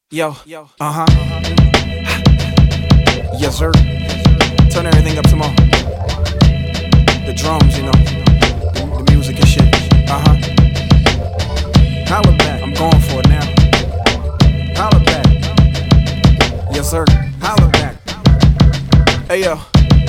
Yo, yes sir. Turn everything up some more. The drums, you know, the music and shit. Holla back, I'm going for it now. Holla back. Yes sir, holla back. Hey yo.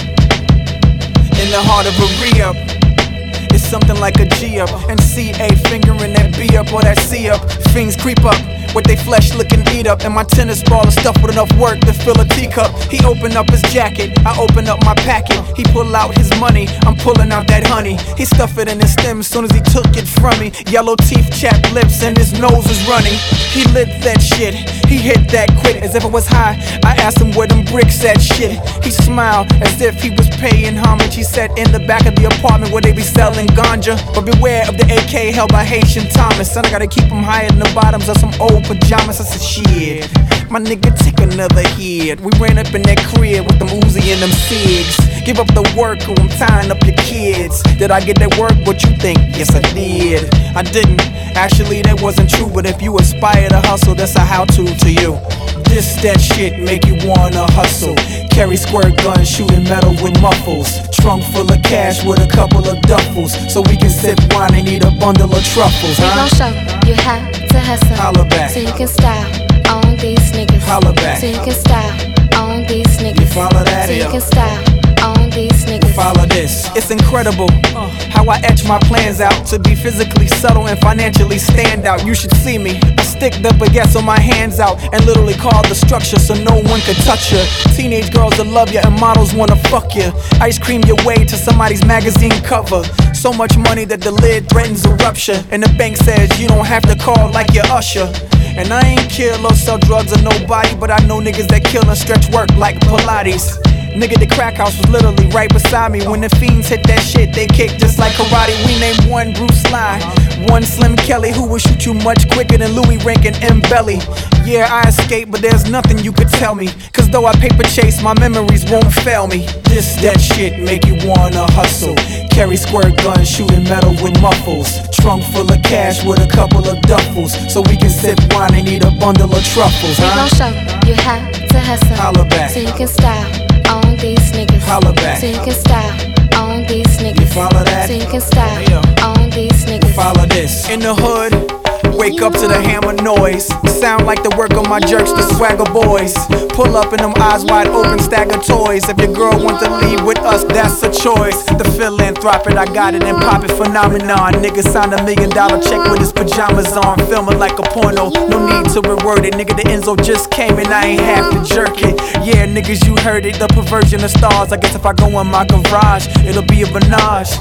In the heart of a re-up, it's something like a G up. And C-A fingering that B up or that C up. Fiends creep up with they flesh looking eat up. And my tennis ball is stuffed with enough work to fill a teacup. He opened up his jacket, I opened up my packet. He pull out his money, I'm pulling out that honey. He stuffed it in his stem as soon as he took it from me. Yellow teeth, chapped lips, and his nose was running. He lit that shit, he hit that quick as if it was high. I asked him where them bricks at shit. He smiled as if he was paying homage. He sat in the back of the apartment where they be selling ganja. But beware of the AK held by Haitian Thomas. Son, I gotta keep him higher than the bottoms of some old pajamas. I said shit, my nigga take another hit. We ran up in that crib with them Uzi and them cigs. Give up the work or I'm tying up your kids. Did I get that work? What you think? Yes I did. I didn't. Actually that wasn't true. But if you aspire to hustle, that's a how-to to you. This that shit make you wanna hustle. Carry squirt guns, shooting metal with muffles. Trunk full of cash with a couple of duffels. So we can sip wine and eat a bundle of truffles. We gon' show you how to hustle. Holla back. So you can style on these niggas. Holla back. So you can style on these niggas. You follow that? So you can style on these niggas. Follow this. It's incredible how I etch my plans out to be physically subtle and financially stand out. You should see me. I stick the baguettes on my hands out and literally carve the structure so no one can touch you. Teenage girls that love you and models wanna fuck you. Ice cream your way to somebody's magazine cover. So much money that the lid threatens a rupture. And the bank says you don't have to call like your usher. And I ain't kill or sell drugs or nobody, but I know niggas that kill and stretch work like Pilates. Nigga, the crack house was literally right beside me. When the fiends hit that shit, they kick just like karate. We named one Bruce Lee, one Slim Kelly, who will shoot you much quicker than Louis Rank and M. Belly. Yeah, I escaped, but there's nothing you could tell me. Cause though I paper chase, my memories won't fail me. This that shit make you wanna hustle. Carry squirt guns, shooting metal with muffles. Trunk full of cash with a couple of duffels. So we can sip wine and eat a bundle of truffles. We gon' show you how to hustle. Holla back. So you can style on these niggas. Holla back. So you can style on these niggas. You follow that? So you can style on these niggas. Follow this. In the hood, wake up to the hammer noise. Sound like the work of my jerks, the swagger boys. Pull up in them eyes wide open, stack of toys. If your girl wants to leave with us, that's a choice. The philanthropic, I got it and pop it phenomenon. Nigga signed $1 million check with his pajamas on. Filming like a porno, no need to reword it. Nigga, the Enzo just came and I ain't have to jerk it. Yeah, niggas, you heard it, the perversion of stars. I guess if I go in my garage, it'll be a Menage.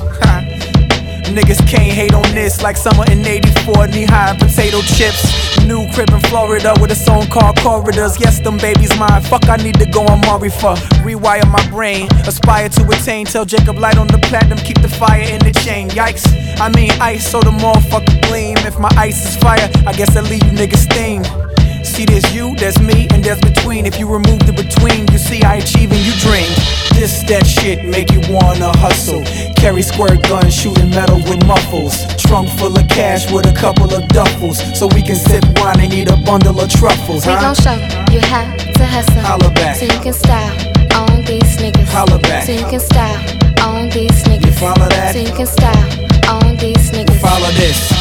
Niggas can't hate on this like summer in '84, knee-high potato chips. New crib in Florida with a song called Corridors. Yes, them babies mine. Fuck, I need to go on Maury for. Rewire my brain, aspire to attain. Tell Jacob light on the platinum, keep the fire in the chain. Yikes, I mean ice, so the motherfucker gleam. If my ice is fire, I guess I leave you niggas steamed. See, there's you, there's me, and there's between. If you remove the between, you see I achieve and you dream. This that shit make you wanna hustle. Carry squirt guns, shooting metal with muffles. Trunk full of cash with a couple of duffels. So we can sip wine and eat a bundle of truffles. We gon' show you how to hustle. Holla back. So you can style on these niggas. Holla back. So you can style on these niggas. You follow that? So you can style on these niggas. Follow this.